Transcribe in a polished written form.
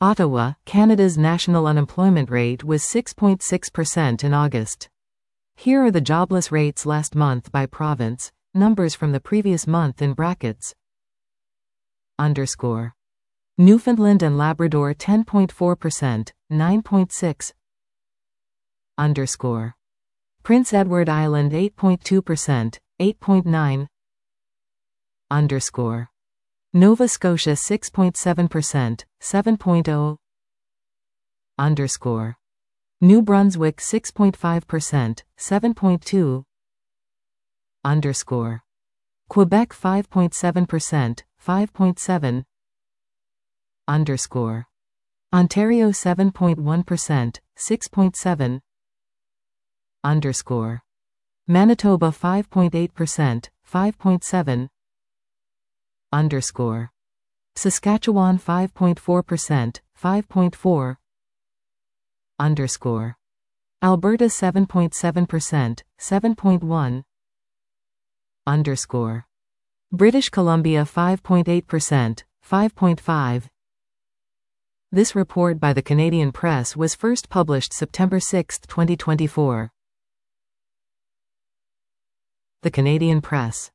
Ottawa, Canada's national unemployment rate was 6.6% in August. Here are the jobless rates last month by province, numbers from the previous month in brackets. _ Newfoundland and Labrador 10.4%, 9.6 _ Prince Edward Island 8.2%, 8.9 _ Nova Scotia 6.7%, 7.0 _ New Brunswick 6.5%, 7.2 _ Quebec 5.7%, 5.7 _ Ontario 7.1%, 6.7 _ Manitoba 5.8%, 5.7 _ Saskatchewan 5.4%, 5.4 _ Alberta 7.7%, 7.1 _ British Columbia 5.8%, 5.5. This report by the Canadian Press was first published September 6, 2024. The Canadian Press.